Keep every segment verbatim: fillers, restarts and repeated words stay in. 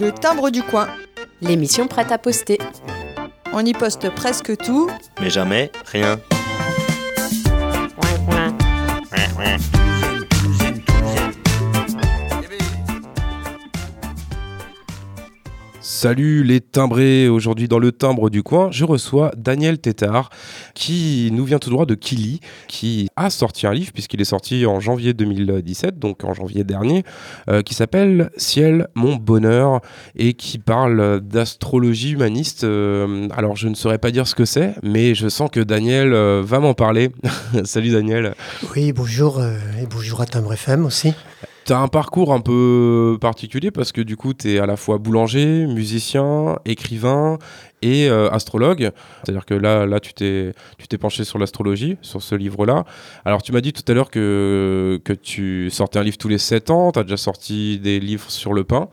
Le timbre du coin. L'émission prête à poster. On y poste presque tout, mais jamais rien. Salut les timbrés, aujourd'hui dans le timbre du coin, je reçois Daniel Tétart qui nous vient tout droit de Killy, qui a sorti un livre puisqu'il est sorti en janvier deux mille dix-sept, donc en janvier dernier, euh, qui s'appelle Ciel, mon bonheur et qui parle d'astrologie humaniste. Euh, alors je ne saurais pas dire ce que c'est, mais je sens que Daniel euh, va m'en parler. Salut Daniel. Oui, bonjour euh, et bonjour à Timbre F M aussi. T'as un parcours un peu particulier parce que du coup t'es à la fois boulanger, musicien, écrivain et euh, astrologue. C'est-à-dire que là, là tu t'es, tu t'es penché sur l'astrologie, sur ce livre-là. Alors tu m'as dit tout à l'heure que, que tu sortais un livre tous les sept ans, t'as déjà sorti des livres sur le pain.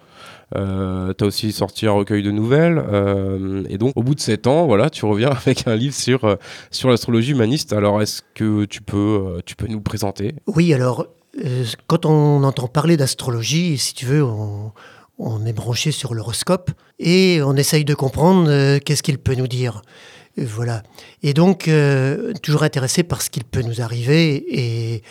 Euh, t'as aussi sorti un recueil de nouvelles euh, et donc au bout de sept ans voilà tu reviens avec un livre sur, euh, sur l'astrologie humaniste. Alors est-ce que tu peux, euh, tu peux nous présenter ? Oui, alors euh, quand on entend parler d'astrologie, si tu veux, on, on est branché sur l'horoscope et on essaye de comprendre euh, qu'est-ce qu'il peut nous dire. Euh, voilà. Et donc euh, toujours intéressé par ce qu'il peut nous arriver et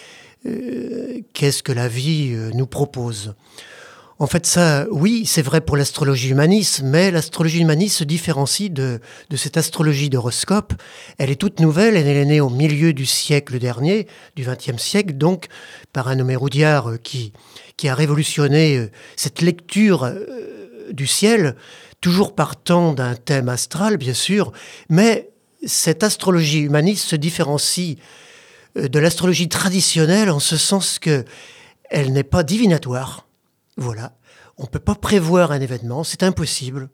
euh, qu'est-ce que la vie euh, nous propose. En fait, ça, oui, c'est vrai pour l'astrologie humaniste, mais l'astrologie humaniste se différencie de, de cette astrologie d'horoscope. Elle est toute nouvelle, elle est née au milieu du siècle dernier, du vingtième siècle, donc par un nommé Roudiard qui, qui a révolutionné cette lecture du ciel, toujours partant d'un thème astral, bien sûr, mais cette astrologie humaniste se différencie de l'astrologie traditionnelle en ce sens que elle n'est pas divinatoire. Voilà, on ne peut pas prévoir un événement, c'est impossible.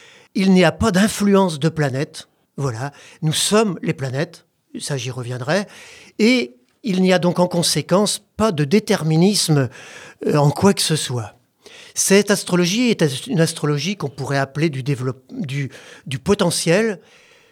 Il n'y a pas d'influence de planètes, voilà, nous sommes les planètes, ça j'y reviendrai, et il n'y a donc en conséquence pas de déterminisme en quoi que ce soit. Cette astrologie est une astrologie qu'on pourrait appeler du, développe, du, du potentiel,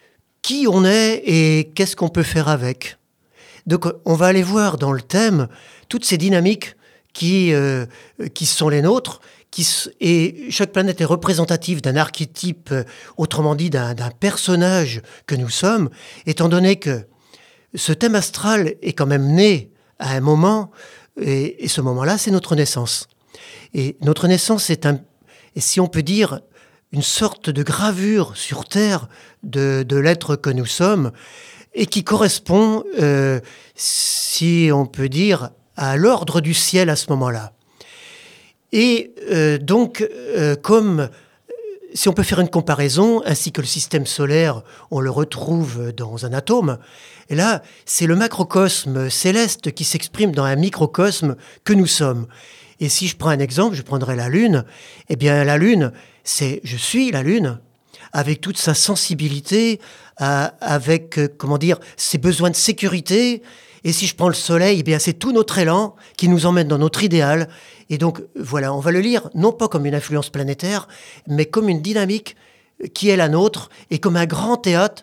qui on est et qu'est-ce qu'on peut faire avec. Donc on va aller voir dans le thème toutes ces dynamiques Qui, euh, qui sont les nôtres, qui, et chaque planète est représentative d'un archétype, euh, autrement dit d'un, d'un personnage que nous sommes, étant donné que ce thème astral est quand même né à un moment, et, et ce moment-là, c'est notre naissance. Et notre naissance est, un, et si on peut dire, une sorte de gravure sur Terre de, de l'être que nous sommes, et qui correspond, euh, si on peut dire, à l'ordre du ciel à ce moment-là. Et euh, donc, euh, comme, si on peut faire une comparaison, ainsi que le système solaire, on le retrouve dans un atome, et là, c'est le macrocosme céleste qui s'exprime dans un microcosme que nous sommes. Et si je prends un exemple, je prendrai la Lune, eh bien la Lune, c'est « je suis la Lune », avec toute sa sensibilité, euh, avec, euh, comment dire, ses besoins de sécurité. Et si je prends le soleil, eh bien c'est tout notre élan qui nous emmène dans notre idéal. Et donc, voilà, on va le lire non pas comme une influence planétaire, mais comme une dynamique qui est la nôtre et comme un grand théâtre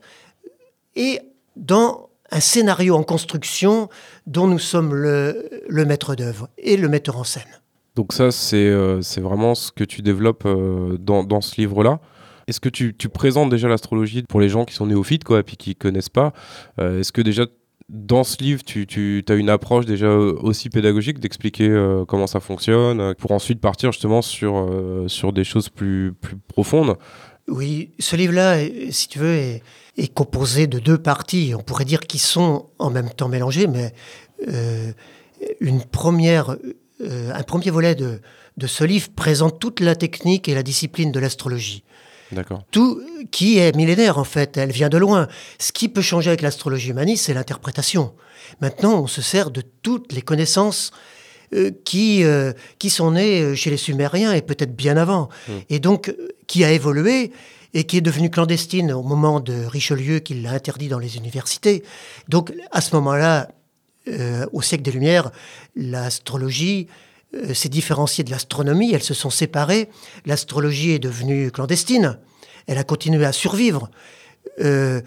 et dans un scénario en construction dont nous sommes le, le maître d'œuvre et le metteur en scène. Donc ça, c'est, euh, c'est vraiment ce que tu développes euh, dans, dans ce livre-là. Est-ce que tu, tu présentes déjà l'astrologie pour les gens qui sont néophytes, quoi, et puis qui ne connaissent pas euh, Est-ce que déjà, dans ce livre, tu, tu as une approche déjà aussi pédagogique d'expliquer euh, comment ça fonctionne, euh, pour ensuite partir justement sur, euh, sur des choses plus, plus profondes ? Oui, ce livre-là, si tu veux, est, est composé de deux parties. On pourrait dire qu'ils sont en même temps mélangés, mais euh, une première, euh, un premier volet de, de ce livre présente toute la technique et la discipline de l'astrologie. D'accord. Tout qui est millénaire en fait, elle vient de loin. Ce qui peut changer avec l'astrologie humaniste, c'est l'interprétation. Maintenant, on se sert de toutes les connaissances euh, qui, euh, qui sont nées chez les Sumériens et peut-être bien avant. Mmh. Et donc, qui a évolué et qui est devenue clandestine au moment de Richelieu, qui l'a interdit dans les universités. Donc, à ce moment-là, euh, au siècle des Lumières, l'astrologie euh, s'est différenciée de l'astronomie, elles se sont séparées. L'astrologie est devenue clandestine. Elle a continué à survivre euh,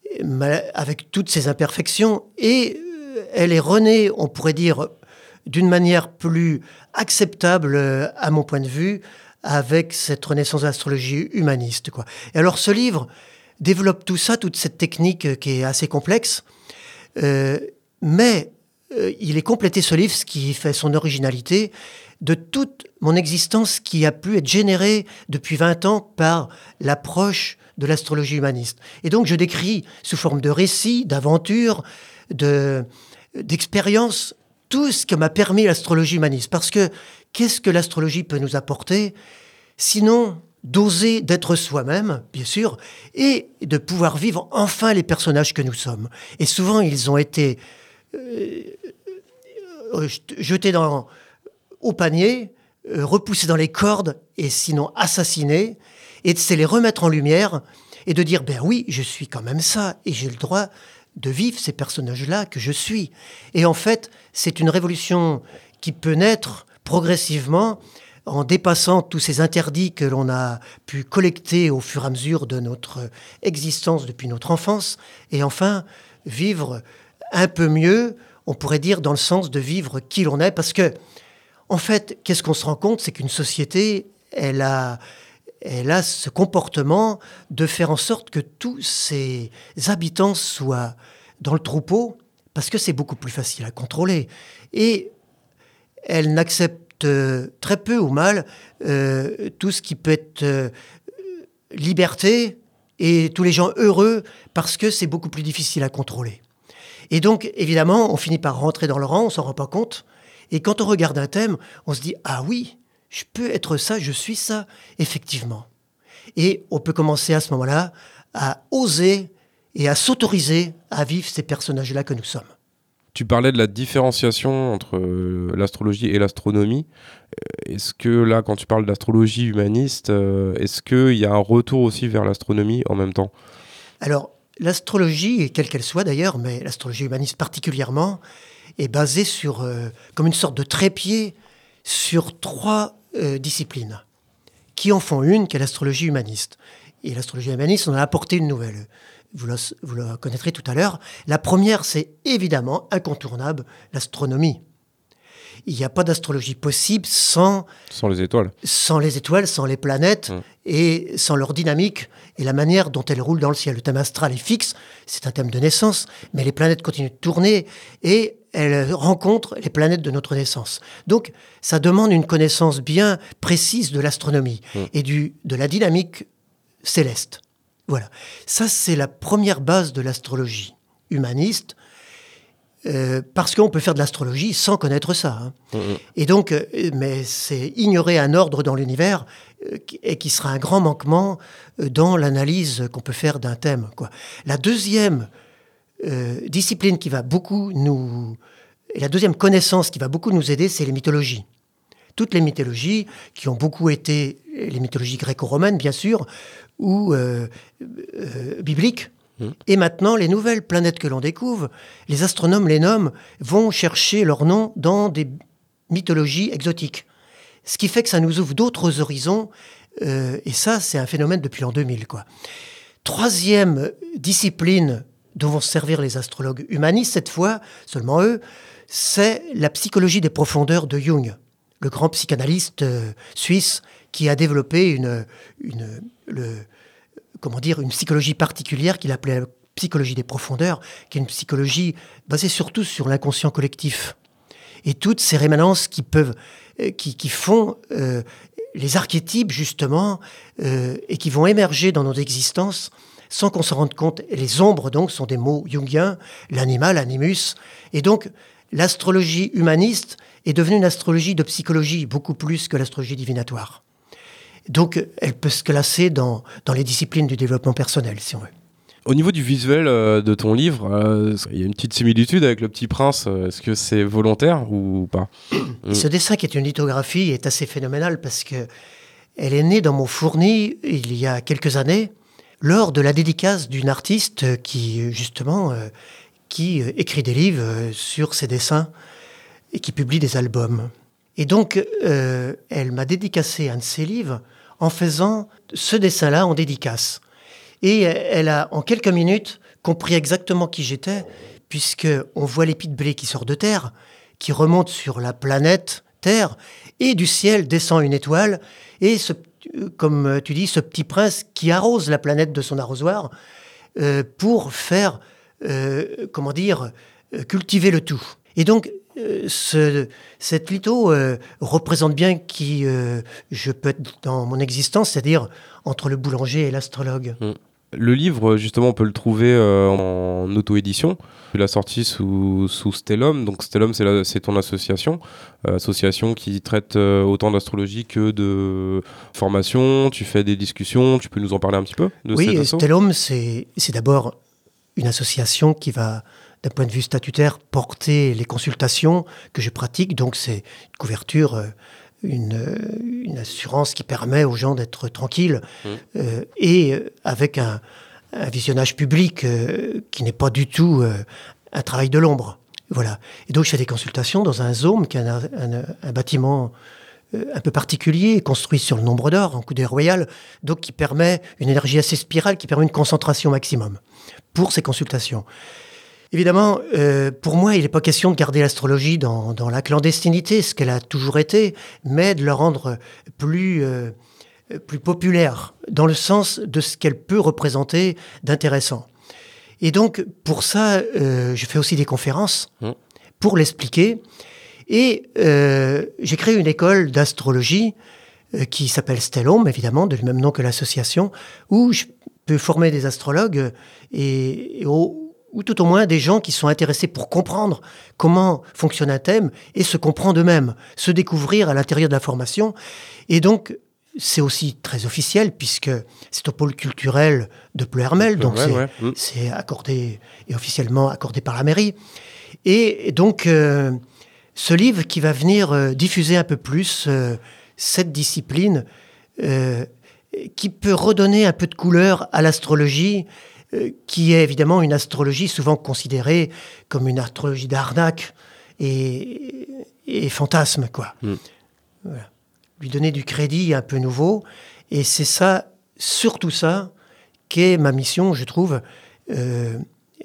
avec toutes ses imperfections et euh, elle est renée, on pourrait dire, d'une manière plus acceptable, à mon point de vue, avec cette renaissance de l'astrologie humaniste, quoi. Et alors ce livre développe tout ça, toute cette technique qui est assez complexe, euh, mais euh, il est complété, ce livre, ce qui fait son originalité, de toute mon existence qui a pu être générée depuis vingt ans par l'approche de l'astrologie humaniste. Et donc je décris sous forme de récits, d'aventures, de, d'expériences, tout ce que m'a permis l'astrologie humaniste. Parce que qu'est-ce que l'astrologie peut nous apporter, sinon d'oser d'être soi-même, bien sûr, et de pouvoir vivre enfin les personnages que nous sommes. Et souvent, ils ont été euh, jetés dans, au panier, euh, repoussés dans les cordes, et sinon assassinés. Et c'est les remettre en lumière et de dire, ben oui, je suis quand même ça, et j'ai le droit de vivre ces personnages-là que je suis. Et en fait, c'est une révolution qui peut naître progressivement en dépassant tous ces interdits que l'on a pu collecter au fur et à mesure de notre existence depuis notre enfance, et enfin vivre un peu mieux, on pourrait dire dans le sens de vivre qui l'on est, parce que, en fait, qu'est-ce qu'on se rend compte, c'est qu'une société, elle a, elle a ce comportement de faire en sorte que tous ses habitants soient dans le troupeau, parce que c'est beaucoup plus facile à contrôler. Et elle n'accepte euh, très peu ou mal euh, tout ce qui peut être euh, liberté et tous les gens heureux, parce que c'est beaucoup plus difficile à contrôler. Et donc, évidemment, on finit par rentrer dans le rang, on s'en rend pas compte. Et quand on regarde un thème, on se dit « Ah oui, je peux être ça, je suis ça, effectivement. » Et on peut commencer à ce moment-là à oser et à s'autoriser à vivre ces personnages-là que nous sommes. Tu parlais de la différenciation entre euh, l'astrologie et l'astronomie. Est-ce que là, quand tu parles d'astrologie humaniste, euh, est-ce qu'il y a un retour aussi vers l'astronomie en même temps ? Alors, l'astrologie, quelle qu'elle soit d'ailleurs, mais l'astrologie humaniste particulièrement, est basée sur, euh, comme une sorte de trépied sur trois euh, disciplines qui en font une, qui est l'astrologie humaniste. Et l'astrologie humaniste, on a apporté une nouvelle. Vous la, vous la connaîtrez tout à l'heure. La première, c'est évidemment incontournable, l'astronomie. Il n'y a pas d'astrologie possible sans... Sans les étoiles. Sans les étoiles, sans les planètes, mmh. et sans leur dynamique et la manière dont elles roulent dans le ciel. Le thème astral est fixe, c'est un thème de naissance, mais les planètes continuent de tourner et elles rencontrent les planètes de notre naissance. Donc, ça demande une connaissance bien précise de l'astronomie mmh. et du, de la dynamique céleste. Voilà. Ça, c'est la première base de l'astrologie humaniste, euh, parce qu'on peut faire de l'astrologie sans connaître ça. Hein. Mmh. Et donc, euh, mais c'est ignorer un ordre dans l'univers euh, et qui sera un grand manquement euh, dans l'analyse qu'on peut faire d'un thème, quoi. La deuxième euh, discipline qui va beaucoup nous... Et la deuxième connaissance qui va beaucoup nous aider, c'est les mythologies. Toutes les mythologies qui ont beaucoup été, les mythologies gréco-romaines, bien sûr, ou euh, euh, bibliques. Mmh. Et maintenant, les nouvelles planètes que l'on découvre, les astronomes les nomment, vont chercher leur nom dans des mythologies exotiques. Ce qui fait que ça nous ouvre d'autres horizons. Euh, et ça, c'est un phénomène depuis l'an deux mille, quoi. Troisième discipline dont vont se servir les astrologues humanistes, cette fois, seulement eux, c'est la psychologie des profondeurs de Jung, le grand psychanalyste euh, suisse qui a développé une, une, le, comment dire, une psychologie particulière qu'il appelait la psychologie des profondeurs, qui est une psychologie basée surtout sur l'inconscient collectif. Et toutes ces rémanences qui, peuvent, euh, qui, qui font euh, les archétypes, justement, euh, et qui vont émerger dans notre existence sans qu'on s'en rende compte. Et les ombres, donc, sont des mots jungiens, l'animal, animus. Et donc, l'astrologie humaniste est devenue une astrologie de psychologie, beaucoup plus que l'astrologie divinatoire. Donc, elle peut se classer dans, dans les disciplines du développement personnel, si on veut. Au niveau du visuel euh, de ton livre, euh, il y a une petite similitude avec Le Petit Prince. Est-ce que c'est volontaire ou pas ? Ce dessin, qui est une lithographie, est assez phénoménal parce que elle est née dans mon fourni il y a quelques années, lors de la dédicace d'une artiste qui, justement, euh, qui euh, écrit des livres euh, sur ses dessins et qui publie des albums. Et donc, euh, elle m'a dédicacé un de ses livres en faisant ce dessin-là en dédicace. Et elle a, en quelques minutes, compris exactement qui j'étais, puisqu'on voit l'épi de blé qui sort de terre, qui remonte sur la planète terre, et du ciel descend une étoile, et ce, comme tu dis, ce petit prince qui arrose la planète de son arrosoir euh, pour faire, euh, comment dire, cultiver le tout. Et donc, euh, ce, cette litho euh, représente bien qui euh, je peux être dans mon existence, c'est-à-dire entre le boulanger et l'astrologue. Mmh. Le livre, justement, on peut le trouver euh, en auto-édition. Tu l'as sorti sous, sous Stellum. Donc Stellum, c'est, la, c'est ton association. Euh, association qui traite euh, autant d'astrologie que de formation. Tu fais des discussions. Tu peux nous en parler un petit peu de Oui, cet asso ? Stellum, c'est, c'est d'abord une association qui va, d'un point de vue statutaire, porter les consultations que je pratique. Donc c'est une couverture... Euh, Une, une assurance qui permet aux gens d'être tranquilles mmh. euh, et euh, avec un, un visionnage public euh, qui n'est pas du tout euh, un travail de l'ombre. Voilà. Et donc je fais des consultations dans un zone qui est un, un, un bâtiment euh, un peu particulier, construit sur le Nombre d'Or, en coudée royale, donc qui permet une énergie assez spirale, qui permet une concentration maximum pour ces consultations. Évidemment, euh, pour moi, il n'est pas question de garder l'astrologie dans, dans la clandestinité, ce qu'elle a toujours été, mais de la rendre plus, euh, plus populaire, dans le sens de ce qu'elle peut représenter d'intéressant. Et donc, pour ça, euh, je fais aussi des conférences mmh. pour l'expliquer. Et euh, j'ai créé une école d'astrologie euh, qui s'appelle Stellum, évidemment, du même nom que l'association, où je peux former des astrologues et, et au ou tout au moins des gens qui sont intéressés pour comprendre comment fonctionne un thème et se comprendre eux-mêmes, se découvrir à l'intérieur de la formation. Et donc, c'est aussi très officiel, puisque c'est au pôle culturel de Pleuhermel, donc ouais, c'est, ouais. Mmh. c'est accordé, et officiellement accordé par la mairie. Et donc, euh, ce livre qui va venir euh, diffuser un peu plus euh, cette discipline, euh, qui peut redonner un peu de couleur à l'astrologie, qui est évidemment une astrologie souvent considérée comme une astrologie d'arnaque et, et fantasme, quoi. Mm. Voilà. Lui donner du crédit un peu nouveau. Et c'est ça, surtout ça, qu'est ma mission, je trouve, euh,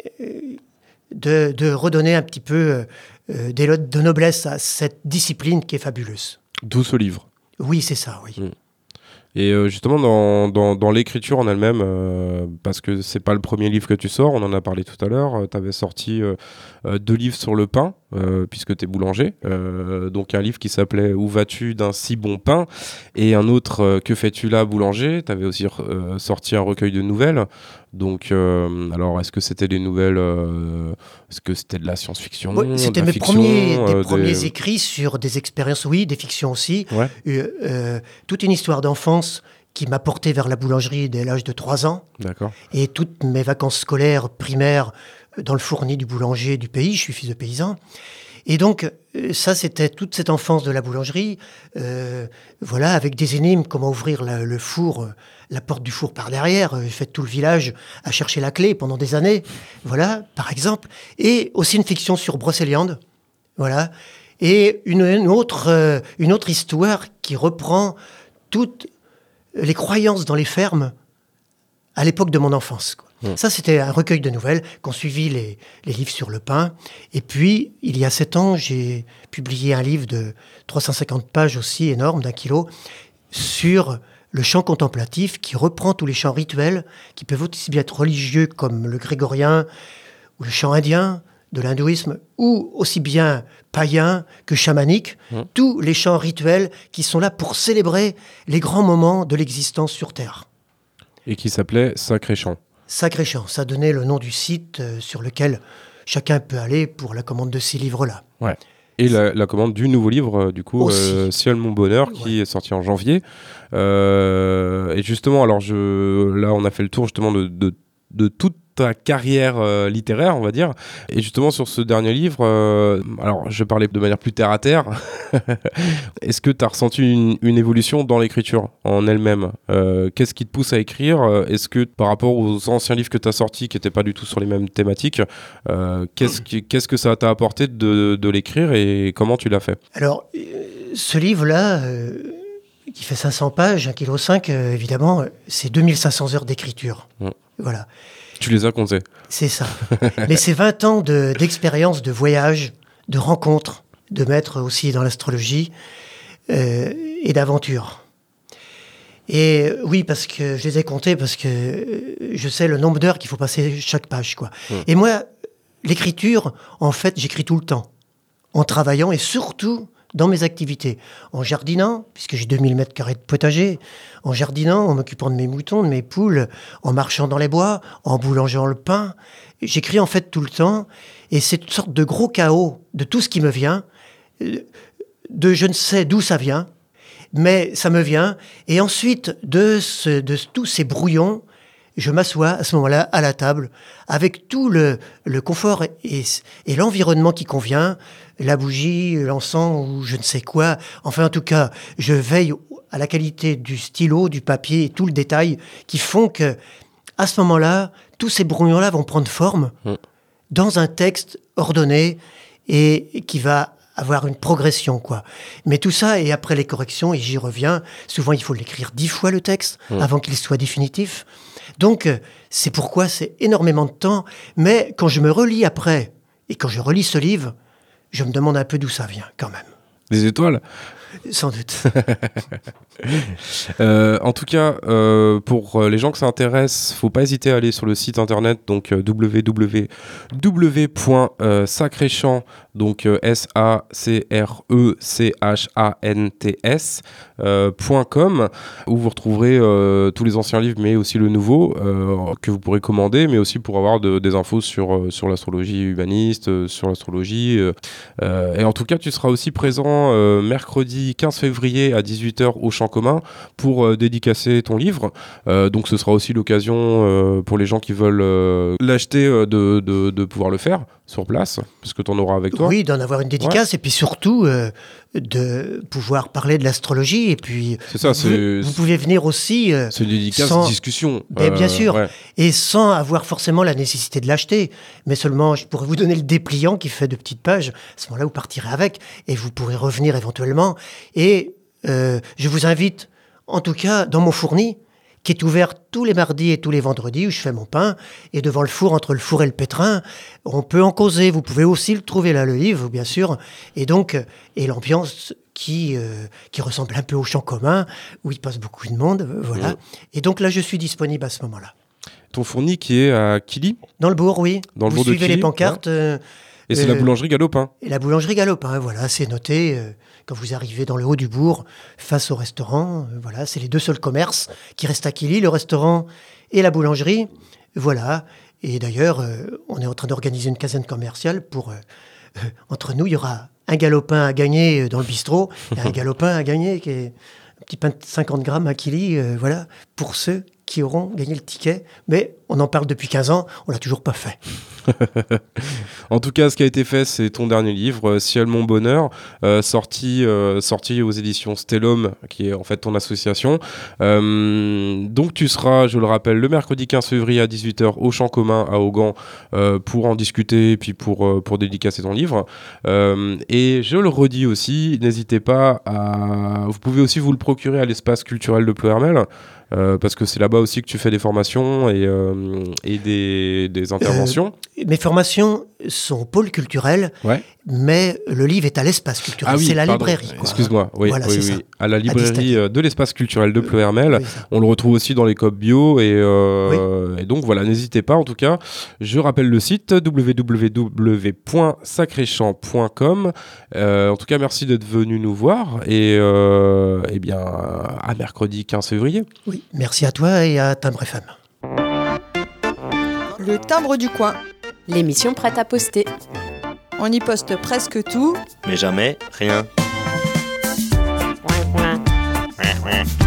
de, de redonner un petit peu euh, des lots de noblesse à cette discipline qui est fabuleuse. D'où ce livre. Oui, c'est ça, oui. Mm. Et euh, justement, dans, dans, dans l'écriture en elle-même, euh, parce que c'est pas le premier livre que tu sors, on en a parlé tout à l'heure, euh, tu avais sorti euh, euh, deux livres sur le pain, euh, puisque tu es boulanger. Euh, donc un livre qui s'appelait « Où vas-tu d'un si bon pain ?» et un autre euh, « Que fais-tu là, boulanger ?» Tu avais aussi euh, sorti un recueil de nouvelles. Donc, euh, alors, est-ce que c'était des nouvelles euh, Est-ce que c'était de la science-fiction oui, c'était de la mes fiction, premiers, des euh, premiers des... écrits sur des expériences, oui, des fictions aussi. Ouais. Euh, euh, toute une histoire d'enfance qui m'a porté vers la boulangerie dès l'âge de trois ans. D'accord. Et toutes mes vacances scolaires primaires dans le fourni du boulanger du pays. Je suis fils de paysan. Et donc, ça, c'était toute cette enfance de la boulangerie. Euh, voilà, avec des énigmes, comment ouvrir la, le four, la porte du four par derrière. J'ai fait tout le village à chercher la clé pendant des années. Voilà, par exemple. Et aussi une fiction sur Brocéliande. Voilà. Et une, une, autre, euh, une autre histoire qui reprend toutes les croyances dans les fermes à l'époque de mon enfance, quoi. Mmh. Ça, c'était un recueil de nouvelles qu'ont suivi les, les livres sur le pain. Et puis, il y a sept ans, j'ai publié un livre de trois cent cinquante pages aussi, énorme, d'un kilo, sur le chant contemplatif qui reprend tous les chants rituels qui peuvent aussi bien être religieux comme le grégorien ou le chant indien de l'hindouisme, ou aussi bien païen que chamanique, mmh. tous les chants rituels qui sont là pour célébrer les grands moments de l'existence sur Terre. Et qui s'appelait Sacré Chant. Sacré Chant, ça donnait le nom du site euh, sur lequel chacun peut aller pour la commande de ces livres-là. Ouais. Et la, la commande du nouveau livre, euh, du coup, euh, Ciel mon bonheur, qui ouais. est sorti en janvier. Euh, et justement, alors je, là, on a fait le tour justement de, de, de toute ta carrière euh, littéraire, on va dire. Et justement, sur ce dernier livre, euh, alors je vais parler de manière plus terre à terre. Est-ce que tu as ressenti une, une évolution dans l'écriture en elle-même ? euh, Qu'est-ce qui te pousse à écrire ? Est-ce que par rapport aux anciens livres que tu as sortis, qui n'étaient pas du tout sur les mêmes thématiques, euh, qu'est-ce, qui, qu'est-ce que ça t'a apporté de, de l'écrire et comment tu l'as fait ? Alors, euh, ce livre-là, euh, qui fait cinq cents pages, un virgule cinq kilos, euh, évidemment, c'est deux mille cinq cents heures d'écriture. Mmh. Voilà. Tu les as comptés. C'est ça. Mais c'est vingt ans de, d'expérience, de voyage, de rencontres, de mettre aussi dans l'astrologie euh, et d'aventure. Et oui, parce que je les ai comptés, parce que je sais le nombre d'heures qu'il faut passer chaque page, quoi. Mmh. Et moi, l'écriture, en fait, j'écris tout le temps, en travaillant et surtout dans mes activités. En jardinant, puisque j'ai deux mille mètres carrés de potager, en jardinant, en m'occupant de mes moutons, de mes poules, en marchant dans les bois, en boulangeant le pain. J'écris en fait tout le temps, et c'est une sorte de gros chaos de tout ce qui me vient, de je ne sais d'où ça vient, mais ça me vient, et ensuite de, ce, de tous ces brouillons, je m'assois à ce moment-là à la table avec tout le, le confort et, et l'environnement qui convient, la bougie, l'encens ou je ne sais quoi. Enfin, en tout cas, je veille à la qualité du stylo, du papier et tout le détail qui font que, à ce moment-là, tous ces brouillons-là vont prendre forme mmh. dans un texte ordonné et qui va avoir une progression, quoi. Mais tout ça, et après les corrections, et j'y reviens, souvent il faut l'écrire dix fois le texte mmh. avant qu'il soit définitif. Donc, c'est pourquoi c'est énormément de temps. Mais quand je me relis après, et quand je relis ce livre, je me demande un peu d'où ça vient, quand même. Des étoiles ? Sans doute. euh, en tout cas, euh, pour les gens que ça intéresse, faut pas hésiter à aller sur le site internet, donc euh, w w w point sacréchant, donc euh, S A C R E C H A N T S euh, .com, où vous retrouverez euh, tous les anciens livres, mais aussi le nouveau euh, que vous pourrez commander, mais aussi pour avoir de, des infos sur euh, sur l'astrologie humaniste, euh, sur l'astrologie. Euh, euh, et en tout cas, tu seras aussi présent euh, mercredi quinze février à dix-huit heures au Champ Commun pour euh, dédicacer ton livre. Euh, donc ce sera aussi l'occasion euh, pour les gens qui veulent euh, l'acheter euh, de, de, de pouvoir le faire sur place, parce que tu en auras avec toi. Oui, d'en avoir une dédicace, ouais. Et puis surtout euh, de pouvoir parler de l'astrologie. Et puis c'est ça, vous, c'est, vous pouvez venir aussi euh, c'est une dédicace, sans, discussion. Euh, bien sûr, ouais. Et sans avoir forcément la nécessité de l'acheter. Mais seulement, je pourrais vous donner le dépliant qui fait de petites pages. À ce moment-là, vous partirez avec et vous pourrez revenir éventuellement. Et euh, je vous invite, en tout cas, dans mon fourni, qui est ouvert tous les mardis et tous les vendredis, où je fais mon pain, et devant le four, entre le four et le pétrin, on peut en causer. Vous pouvez aussi le trouver là, le livre, bien sûr, et donc, et l'ambiance qui, euh, qui ressemble un peu au Champ Commun, où il passe beaucoup de monde, euh, voilà. Mmh. Et donc là, je suis disponible à ce moment-là. Ton fourni qui est à Killy ? Dans le bourg, oui. Dans le Vous bourg suivez de Killy, les pancartes. ouais. Euh, et c'est euh, la boulangerie Galopin. Et la boulangerie Galopin, voilà, c'est noté. Euh, Quand vous arrivez dans le haut du bourg, face au restaurant, euh, voilà, c'est les deux seuls commerces qui restent à Killy, le restaurant et la boulangerie. Voilà. Et d'ailleurs, euh, on est en train d'organiser une caserne commerciale pour... Euh, euh, entre nous, il y aura un galopin à gagner dans le bistrot et un galopin à gagner qui est un petit pain de cinquante grammes à Killy, euh, voilà, pour ceux qui auront gagné le ticket. Mais on en parle depuis quinze ans, on l'a toujours pas fait. En tout cas, ce qui a été fait, c'est ton dernier livre, Ciel mon bonheur, euh, sorti, euh, sorti aux éditions Stellum, qui est en fait ton association. Euh, donc tu seras, je le rappelle, le mercredi quinze février à dix-huit heures au Champ Commun à Augan euh, pour en discuter et puis pour, euh, pour dédicacer ton livre. Euh, et je le redis aussi, n'hésitez pas à... Vous pouvez aussi vous le procurer à l'espace culturel de Ploërmel. Euh, parce que c'est là-bas aussi que tu fais des formations et, euh, et des, des interventions. Euh, mes formations sont au pôle culturel, ouais. Mais le livre est à l'espace culturel. Ah oui, c'est la pardon. librairie. Quoi. Excuse-moi, oui, voilà, oui, oui. Ça. À la librairie à de l'espace culturel de Ploërmel. Oui, on le retrouve aussi dans les coop bio. Et, euh, oui. et donc voilà, n'hésitez pas en tout cas. Je rappelle le site w w w point sacréchant point com. Euh, en tout cas, merci d'être venu nous voir. Et, euh, et bien, à mercredi quinze février. Oui, merci à toi et à Timbre F M. Le timbre du coin. L'émission prête à poster. On y poste presque tout, mais jamais rien.